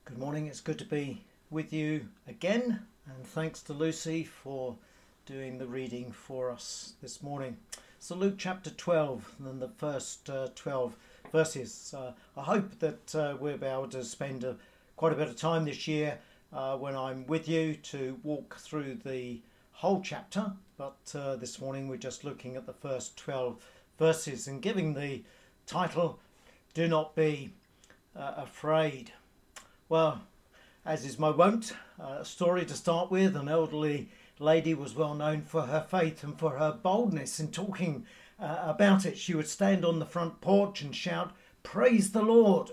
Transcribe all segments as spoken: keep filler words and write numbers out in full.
Good morning, it's good to be with you again, and thanks to Lucy for doing the reading for us this morning. So Luke chapter twelve, and then the first uh, twelve verses. Uh, I hope that uh, we'll be able to spend a, quite a bit of time this year uh, when I'm with you to walk through the whole chapter, but uh, this morning we're just looking at the first twelve verses and giving the title, Do Not Be uh, Afraid. Well, as is my wont, uh, a story to start with. An elderly lady was well known for her faith and for her boldness in talking uh, about it. She would stand on the front porch and shout, "Praise the Lord."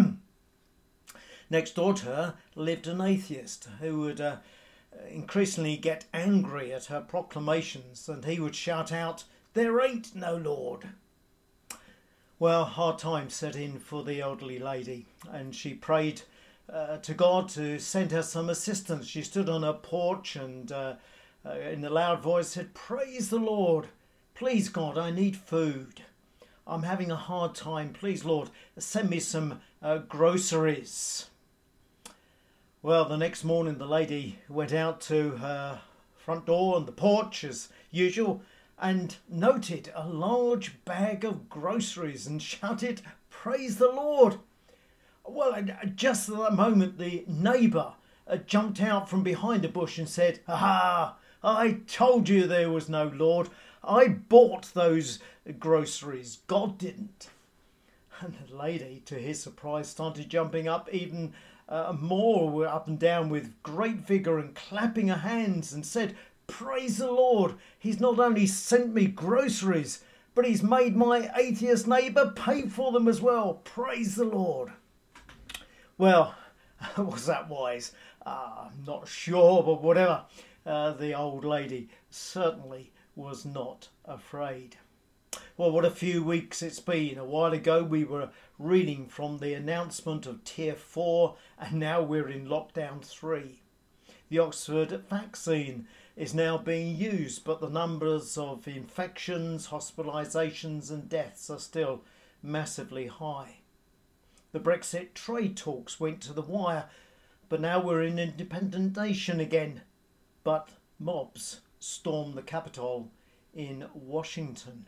Next door to her lived an atheist who would uh, increasingly get angry at her proclamations, and he would shout out, "There ain't no Lord." Well, hard times set in for the elderly lady, and she prayed Uh, to God to send her some assistance. She stood on her porch and uh, uh, in a loud voice said, "Praise the Lord. Please God, I need food. I'm having a hard time. Please Lord, send me some uh, groceries." Well, the next morning the lady went out to her front door and the porch as usual and noted a large bag of groceries and shouted, "Praise the Lord." Well, just at that moment, the neighbour uh, jumped out from behind a bush and said, "Aha! I told you there was no Lord. I bought those groceries. God didn't." And the lady, to his surprise, started jumping up even uh, more up and down with great vigour and clapping her hands and said, "Praise the Lord. He's not only sent me groceries, but he's made my atheist neighbour pay for them as well. Praise the Lord." Well, was that wise? Uh, I'm not sure, but whatever. Uh, the old lady certainly was not afraid. Well, what a few weeks it's been. A while ago we were reading from the announcement of Tier four, and now we're in Lockdown three. The Oxford vaccine is now being used, but the numbers of infections, hospitalisations and deaths are still massively high. The Brexit trade talks went to the wire, but now we're in independent nation again. But mobs storm the Capitol in Washington.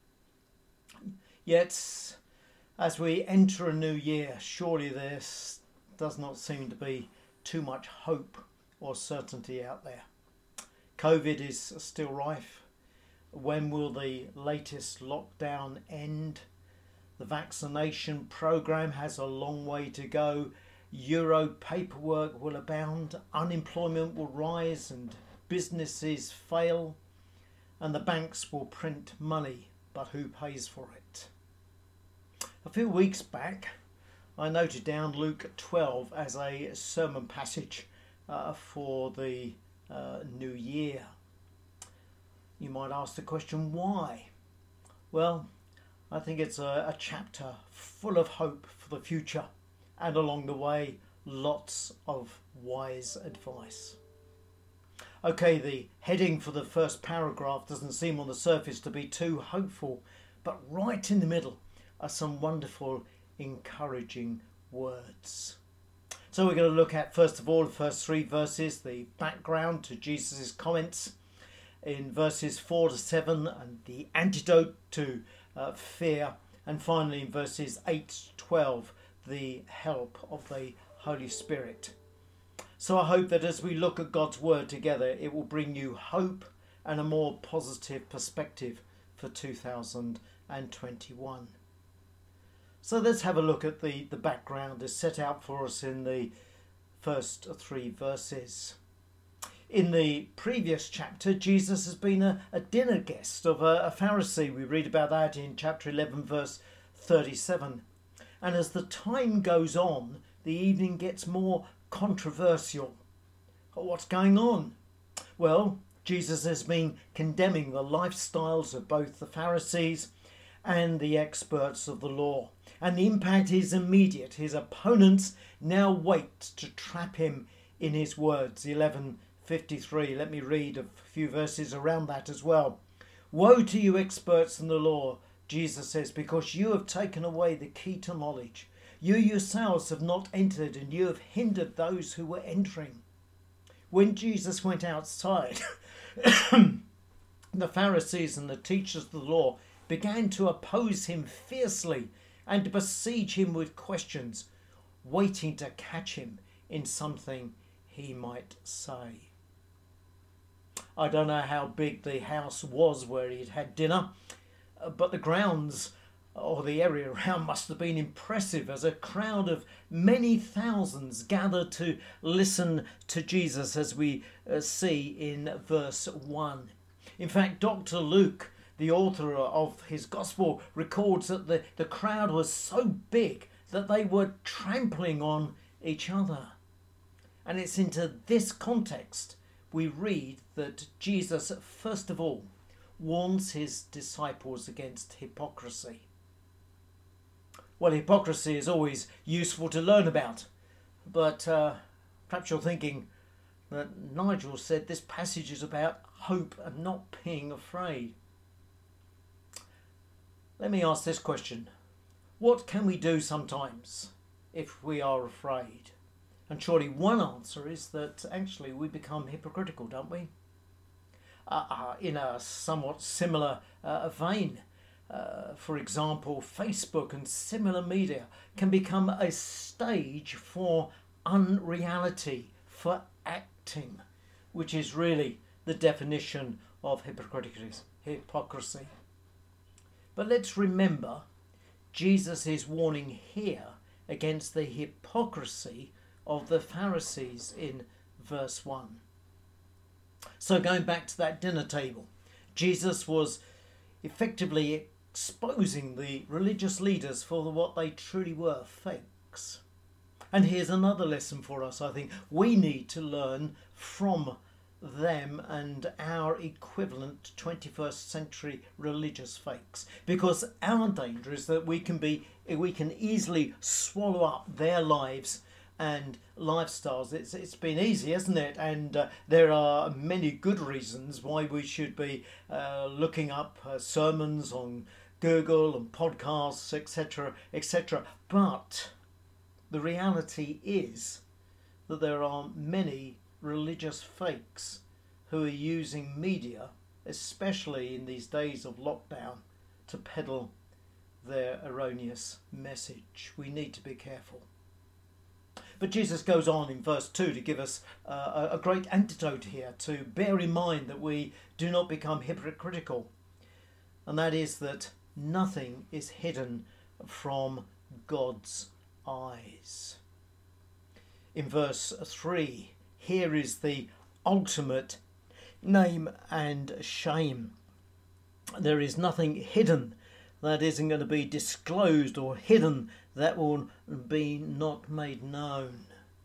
Yet, as we enter a new year, surely there does not seem to be too much hope or certainty out there. COVID is still rife. When will the latest lockdown end? The vaccination programme has a long way to go. Euro paperwork will abound. Unemployment will rise and businesses fail. And the banks will print money, but who pays for it? A few weeks back, I noted down Luke twelve as a sermon passage uh, for the uh, new year. You might ask the question, why? Well, I think it's a, a chapter full of hope for the future, and along the way, lots of wise advice. Okay, the heading for the first paragraph doesn't seem on the surface to be too hopeful, but right in the middle are some wonderful, encouraging words. So we're going to look at, first of all, the first three verses, the background to Jesus' comments in verses four to seven, and the antidote to Uh, fear, and finally in verses eight to twelve, the help of the Holy Spirit. So I hope that as we look at God's word together, it will bring you hope and a more positive perspective for two thousand twenty-one. So let's have a look at the, the background as set out for us in the first three verses. In the previous chapter, Jesus has been a, a dinner guest of a, a Pharisee. We read about that in chapter eleven, verse thirty-seven. And as the time goes on, the evening gets more controversial. What's going on? Well, Jesus has been condemning the lifestyles of both the Pharisees and the experts of the law. And the impact is immediate. His opponents now wait to trap him in his words. eleven fifty-three. Let me read a few verses around that as well. "Woe to you, experts in the law," Jesus says, "because you have taken away the key to knowledge. You yourselves have not entered, and you have hindered those who were entering. When Jesus went outside, the Pharisees and the teachers of the law began to oppose him fiercely and to besiege him with questions, waiting to catch him in something he might say. I don't know how big the house was where he'd had dinner, but the grounds or the area around must have been impressive, as a crowd of many thousands gathered to listen to Jesus, as we uh, see in verse one. In fact, Doctor Luke, the author of his gospel, records that the, the crowd was so big that they were trampling on each other. And it's into this context we read that Jesus, first of all, warns his disciples against hypocrisy. Well, hypocrisy is always useful to learn about, but uh, perhaps you're thinking that Nigel said this passage is about hope and not being afraid. Let me ask this question. What can we do sometimes if we are afraid? And surely one answer is that actually we become hypocritical, don't we? Uh, uh, in a somewhat similar uh, vein, uh, for example, Facebook and similar media can become a stage for unreality, for acting, which is really the definition of hypocrisy. But let's remember, Jesus is warning here against the hypocrisy of the Pharisees in verse one. So going back to that dinner table, Jesus was effectively exposing the religious leaders for what they truly were, fakes. And here's another lesson for us, I think. We need to learn from them and our equivalent twenty-first century religious fakes, because our danger is that we can be we can easily swallow up their lives and lifestyles. It's it's been easy, hasn't it? And uh, there are many good reasons why we should be uh, looking up uh, sermons on Google and podcasts, etc, etc. But the reality is that there are many religious fakes who are using media, especially in these days of lockdown, to peddle their erroneous message. We need to be careful. But Jesus goes on in verse two to give us uh, a great antidote here, to bear in mind that we do not become hypocritical. And that is that nothing is hidden from God's eyes. In verse three, here is the ultimate name and shame. There is nothing hidden that isn't going to be disclosed, or hidden that will be not made known.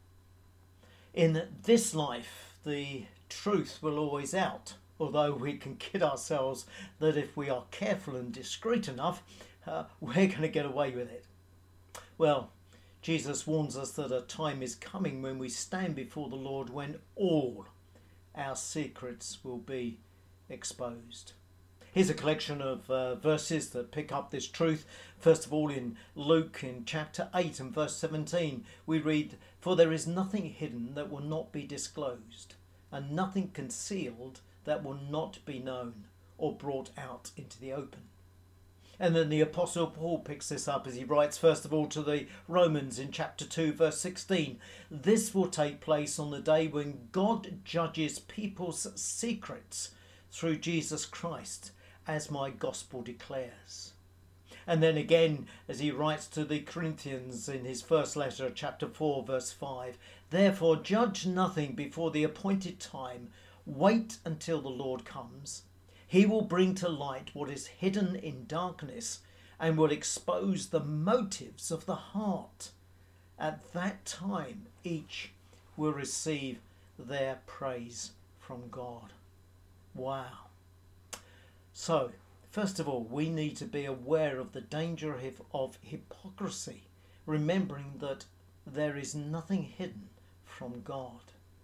In this life, the truth will always out, although we can kid ourselves that if we are careful and discreet enough, uh, we're going to get away with it. Well, Jesus warns us that a time is coming when we stand before the Lord when all our secrets will be exposed. Here's a collection of uh, verses that pick up this truth. First of all, in Luke, in chapter eight and verse seventeen, we read, "For there is nothing hidden that will not be disclosed, and nothing concealed that will not be known or brought out into the open." And then the Apostle Paul picks this up as he writes, first of all, to the Romans in chapter two, verse sixteen. "This will take place on the day when God judges people's secrets through Jesus Christ, as my gospel declares." And then again, as he writes to the Corinthians in his first letter, chapter four, verse five, "Therefore judge nothing before the appointed time. Wait until the Lord comes. He will bring to light what is hidden in darkness and will expose the motives of the heart. At that time, each will receive their praise from God." Wow. So, first of all, we need to be aware of the danger of, of hypocrisy, remembering that there is nothing hidden from God.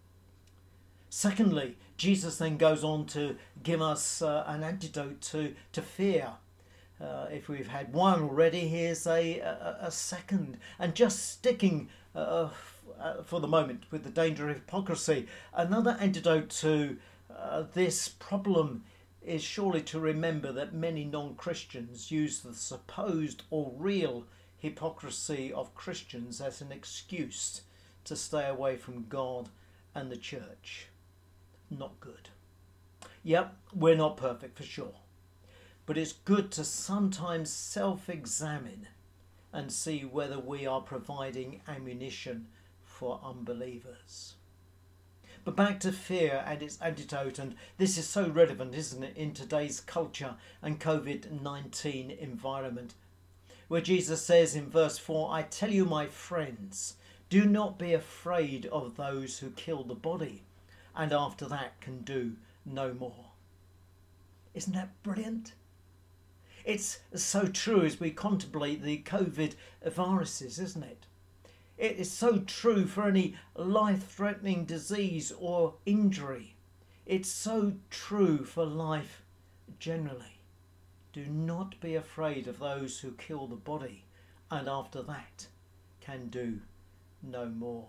Secondly, Jesus then goes on to give us uh, an antidote to, to fear. Uh, if we've had one already, here's a, a, a second. And just sticking uh, f- uh, for the moment with the danger of hypocrisy, another antidote to uh, this problem is surely to remember that many non-Christians use the supposed or real hypocrisy of Christians as an excuse to stay away from God and the church. Not good. Yep, we're not perfect for sure. But it's good to sometimes self-examine and see whether we are providing ammunition for unbelievers. But back to fear and its antidote, and this is so relevant, isn't it, in today's culture and COVID nineteen environment, where Jesus says in verse four, I tell you, my friends, do not be afraid of those who kill the body, and after that can do no more. Isn't that brilliant? It's so true as we contemplate the COVID viruses, isn't it? It is so true for any life-threatening disease or injury. It's so true for life generally. Do not be afraid of those who kill the body, and after that can do no more.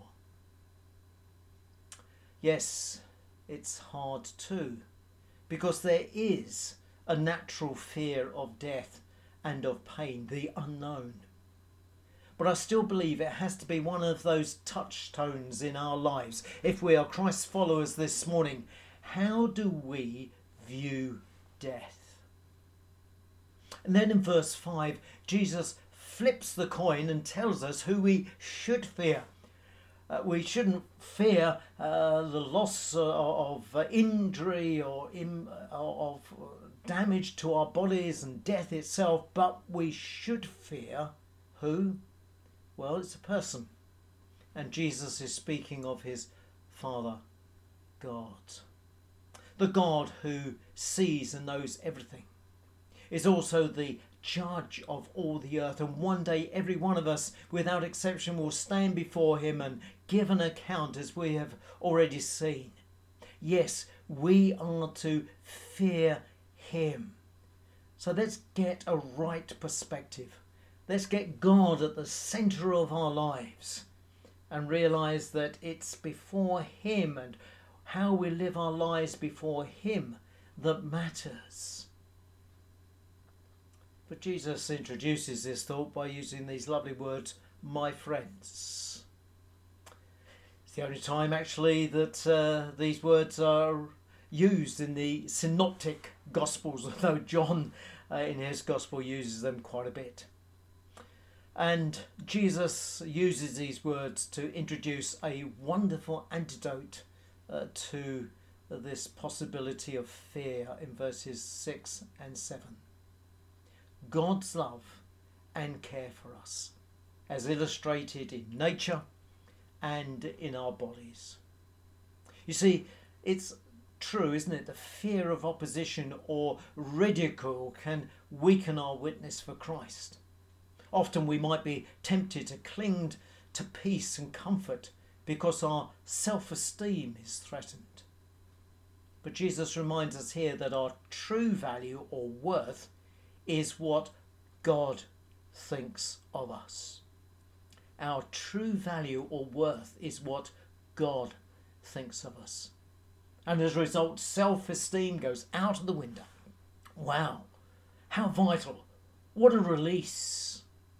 Yes, it's hard too, because there is a natural fear of death and of pain, the unknown. But I still believe it has to be one of those touchstones in our lives. If we are Christ's followers this morning, how do we view death? And then in verse five, Jesus flips the coin and tells us who we should fear. Uh, we shouldn't fear uh, the loss uh, of uh, injury or im- uh, of damage to our bodies and death itself, but we should fear who? Well, it's a person. And Jesus is speaking of his Father God. The God who sees and knows everything is also the judge of all the earth, and one day every one of us without exception will stand before him and give an account, as we have already seen. Yes, we are to fear him. So let's get a right perspective. Let's get God at the centre of our lives and realise that it's before him and how we live our lives before him that matters. But Jesus introduces this thought by using these lovely words, my friends. It's the only time actually that uh, these words are used in the synoptic gospels, although John uh, in his gospel uses them quite a bit. And Jesus uses these words to introduce a wonderful antidote uh, to this possibility of fear in verses six and seven. God's love and care for us, as illustrated in nature and in our bodies. You see, it's true, isn't it? The fear of opposition or ridicule can weaken our witness for Christ. Often we might be tempted to cling to peace and comfort because our self-esteem is threatened. But Jesus reminds us here that our true value or worth is what God thinks of us. Our true value or worth is what God thinks of us. And as a result, self-esteem goes out of the window. Wow, how vital. What a release.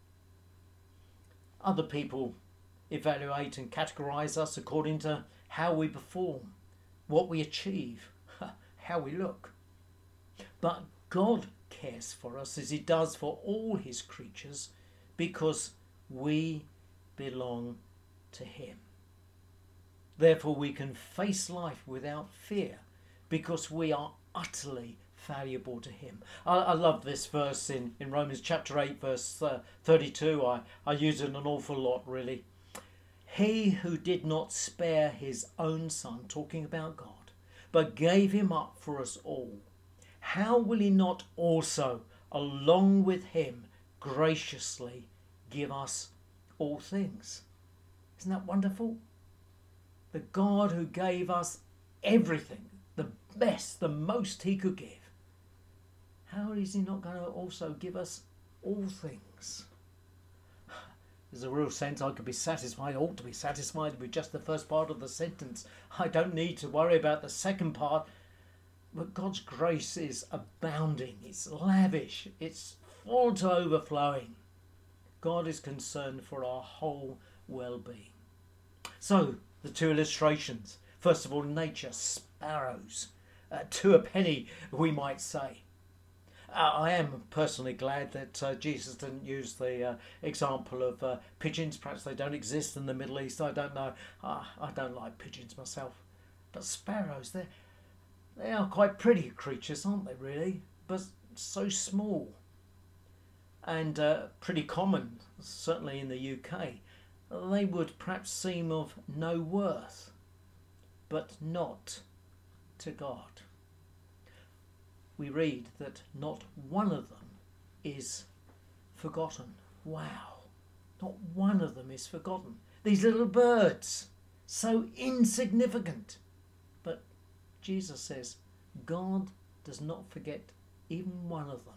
Other people evaluate and categorise us according to how we perform, what we achieve, how we look. But God cares for us as he does for all his creatures because we belong to him. Therefore we can face life without fear because we are utterly valuable to him. I, I love this verse in, in Romans chapter eight verse uh, thirty-two. I, I use it an awful lot really. He who did not spare his own son, talking about God, but gave him up for us all, how will he not also, along with him, graciously give us all things? Isn't that wonderful? The God who gave us everything, the best, the most he could give. how is he not going to also give us all things? There's a real sense I could be satisfied, ought to be satisfied with just the first part of the sentence. I don't need to worry about the second part. But God's grace is abounding, it's lavish, it's full to overflowing. God is concerned for our whole well-being. So, the two illustrations. First of all, nature, sparrows. Uh, to a penny, we might say. Uh, I am personally glad that uh, Jesus didn't use the uh, example of uh, pigeons. Perhaps they don't exist in the Middle East. I don't know. Uh, I don't like pigeons myself. But sparrows, they're, they are quite pretty creatures, aren't they, really? But so small. And uh, pretty common, certainly in the U K. They would perhaps seem of no worth, but not to God. We read that not one of them is forgotten. Wow, not one of them is forgotten. These little birds, so insignificant. But Jesus says, God does not forget even one of them.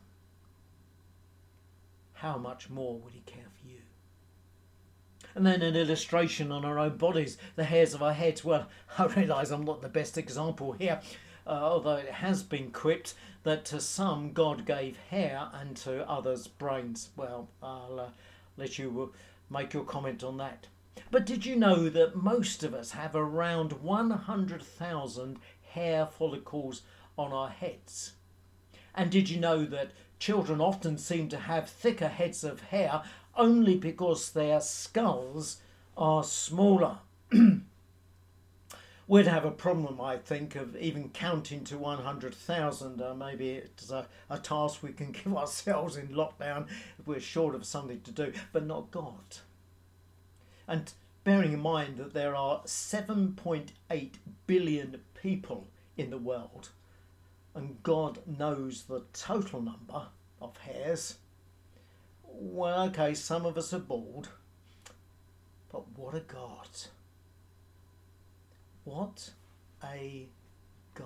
How much more would he care for you? And then an illustration on our own bodies, the hairs of our heads. Well, I realise I'm not the best example here, uh, although it has been quipped that to some God gave hair and to others brains. Well, I'll uh, let you make your comment on that. But did you know that most of us have around one hundred thousand hair follicles on our heads? And did you know that children often seem to have thicker heads of hair only because their skulls are smaller? We'd have a problem, I think, of even counting to one hundred thousand. Uh, maybe it's a, a task we can give ourselves in lockdown if we're short of something to do, but not God. And bearing in mind that there are seven point eight billion people in the world, and God knows the total number of hairs, well, okay, some of us are bald, but what a God. What a God.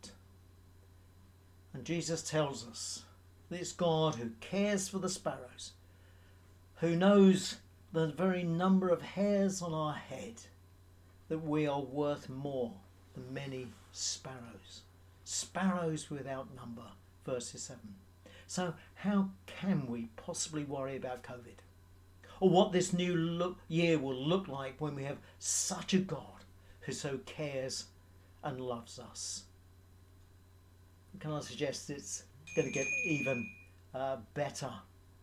And Jesus tells us this God who cares for the sparrows, who knows the very number of hairs on our head, that we are worth more than many sparrows. Sparrows without number, verse seven. So how can we possibly worry about COVID? Or what this new look, year will look like when we have such a God who so cares and loves us? Can I suggest it's going to get even uh, better?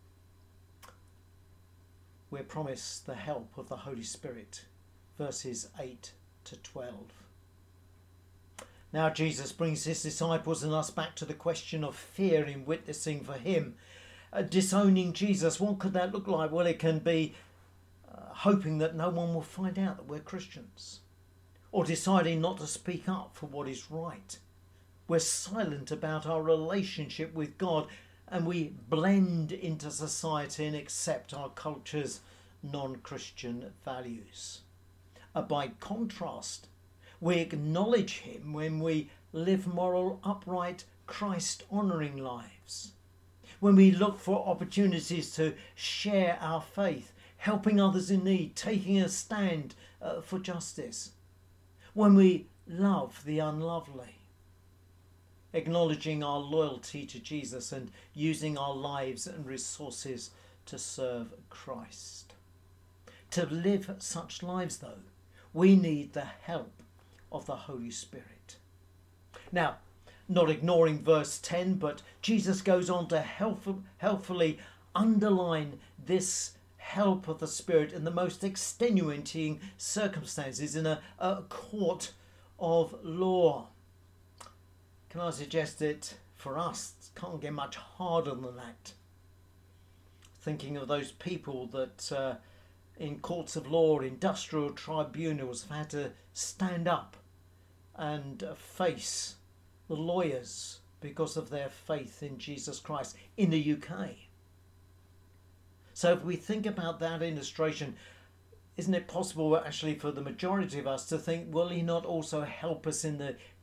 We're promised the help of the Holy Spirit, verses eight to twelve. Now Jesus brings his disciples and us back to the question of fear in witnessing for him. Uh, disowning Jesus, what could that look like? Well, it can be uh, hoping that no one will find out that we're Christians, or deciding not to speak up for what is right. We're silent about our relationship with God, and we blend into society and accept our culture's non-Christian values. Uh, by contrast, we acknowledge him when we live moral, upright, Christ-honouring lives. When we look for opportunities to share our faith, helping others in need, taking a stand uh, for justice. When we love the unlovely, acknowledging our loyalty to Jesus and using our lives and resources to serve Christ. To live such lives, though, we need the help of the Holy Spirit. Now, not ignoring verse ten, but Jesus goes on to help, helpfully underline this help of the Spirit in the most extenuating circumstances in a, a court of law. Can I suggest that for us, it can't get much harder than that? Thinking of those people that uh, in courts of law, industrial tribunals, have had to stand up and uh, face the lawyers because of their faith in Jesus Christ in the U K. So if we think about that illustration, isn't it possible actually for the majority of us to think, will he not also help us in the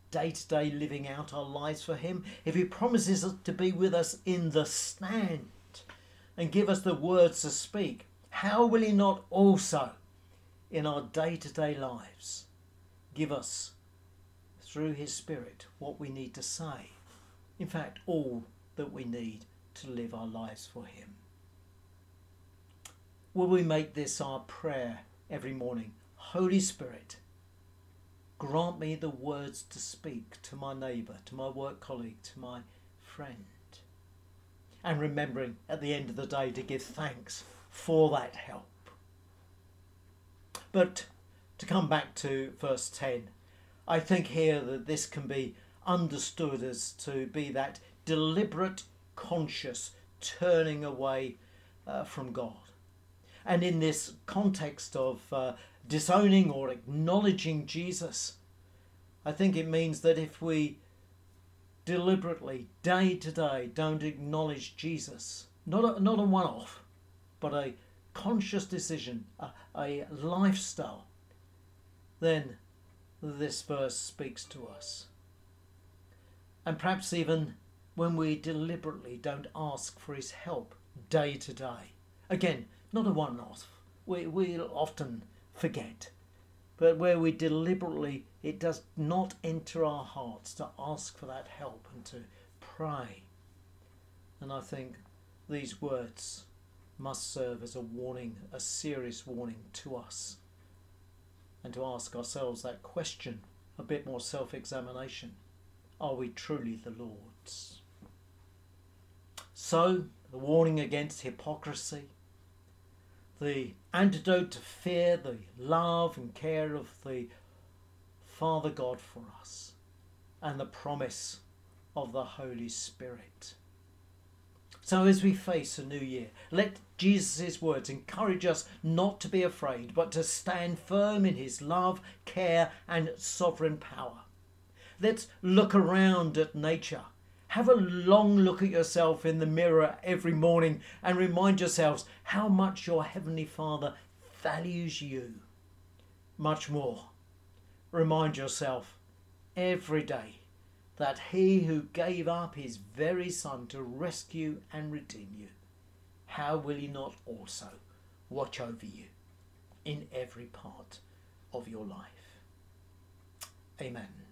day-to-day living out our lives for him, if he promises to be with us in the stand and give us the words to speak, how will he not also in our day-to-day lives give us through his Spirit what we need to say? In fact, all that we need to live our lives for him. Will we make this our prayer every morning? Holy Spirit, grant me the words to speak to my neighbour, to my work colleague, to my friend. And remembering at the end of the day to give thanks for that help. But to come back to verse ten, I think here that this can be understood as to be that deliberate, conscious turning away uh, from God. And in this context of uh, disowning or acknowledging Jesus, I think it means that if we deliberately, day to day, don't acknowledge Jesus, not a, not a one-off, but a conscious decision, a, a lifestyle, then this verse speaks to us. And perhaps even when we deliberately don't ask for his help day to day. Again, not a one-off. We, we'll often forget. But where we deliberately, it does not enter our hearts to ask for that help and to pray. And I think these words must serve as a warning, a serious warning to us. And to ask ourselves that question, a bit more self-examination. Are we truly the Lord's? So, the warning against hypocrisy, the antidote to fear, the love and care of the Father God for us, and the promise of the Holy Spirit. So as we face a new year, let Jesus' words encourage us not to be afraid, but to stand firm in his love, care and sovereign power. Let's look around at nature. Have a long look at yourself in the mirror every morning and remind yourselves how much your Heavenly Father values you. Much more, remind yourself every day that he who gave up his very Son to rescue and redeem you, how will he not also watch over you in every part of your life? Amen.